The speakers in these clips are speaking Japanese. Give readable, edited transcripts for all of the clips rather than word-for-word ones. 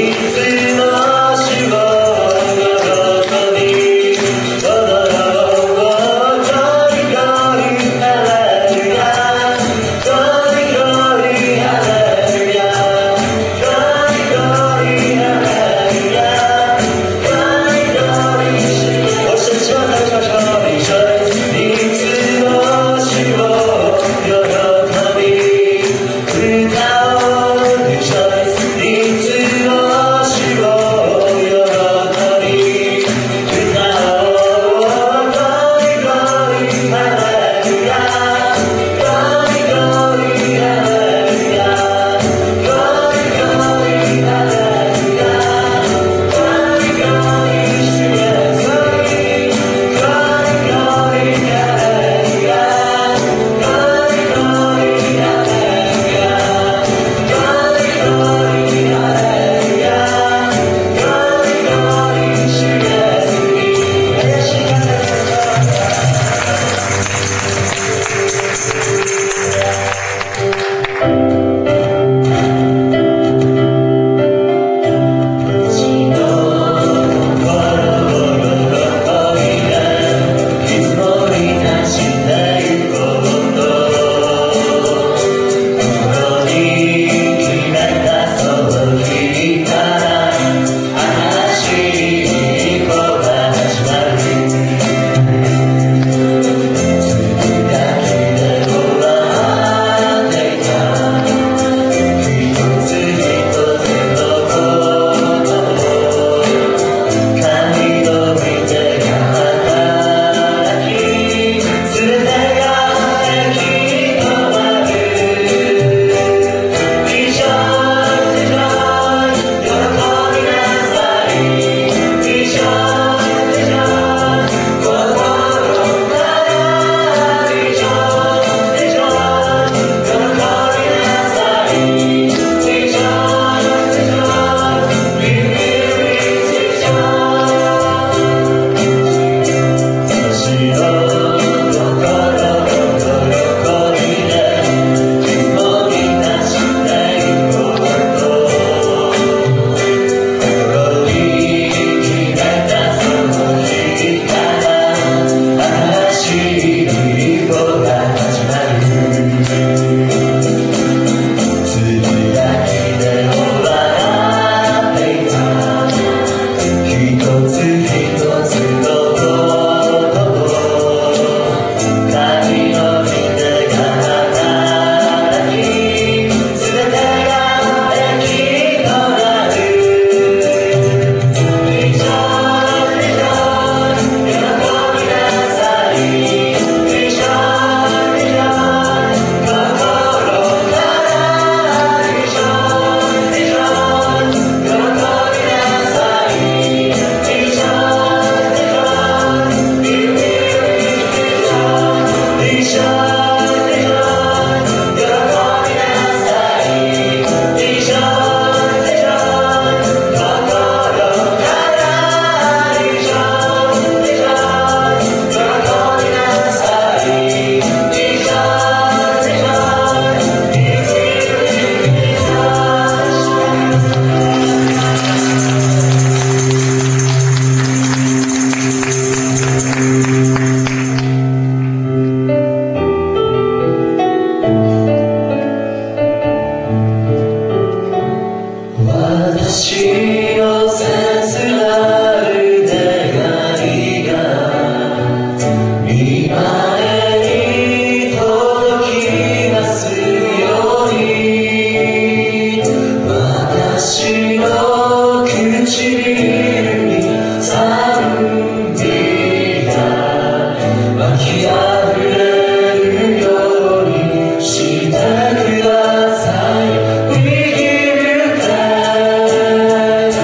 「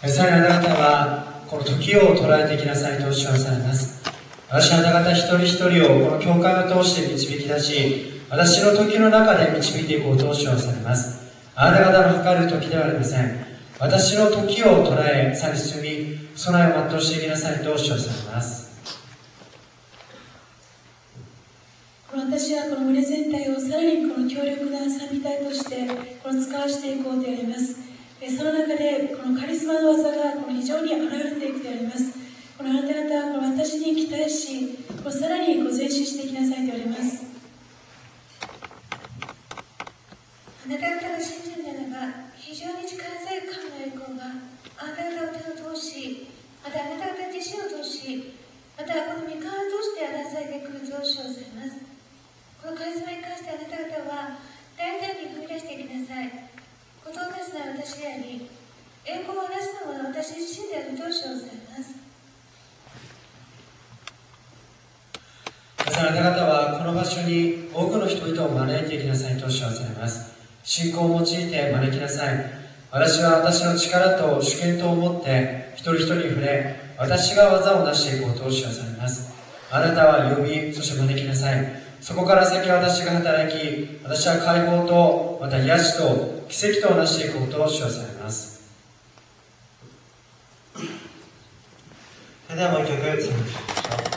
さらにあなた方はこの時を捉えていきなさいとおっしゃらされます。私はあなた方一人一人をこの教会を通して導き出し、私の時の中で導いていこうとおっしゃらされます。あなた方の計る時ではありません。私の時を捉え、さに進み、備えを全うしていきなさいとおっしゃらされます。 私はこの群れ全体をさらにこの強力な賛美隊としてこの使わせていこうであります。その中でこのカリスマの技がこの非常に現れていくであります。このあなた方はこの私に期待し、このさらに前進していきなさいであります。 あなた方が信じるならば、非常に力強い神の栄光があなた方を手を通し、またあなた方自身を通し、またこの御顔を通してあなた方が来ると称されます。このカリスマに関してあなた方は大胆に踏み出していきなさい。事をなすのは私であり、栄光をなすのは私自身であると称されます。 あなた方はこの場所に多くの人々を招いていきなさいとおっしゃらされます。信仰を用いて招きなさい。私は私の力と主権とを持って一人一人に触れ、私が技を成していこうとおっしゃらされます。あなたは呼び、そして招きなさい。そこから先私が働き、私は解放とまた癒しと奇跡とを成していこうとおっしゃらされます。 それではもう一曲賛美しましょう。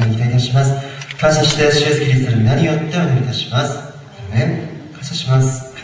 感謝して主イエスキリストの皆によってお祈りいたします。感謝します。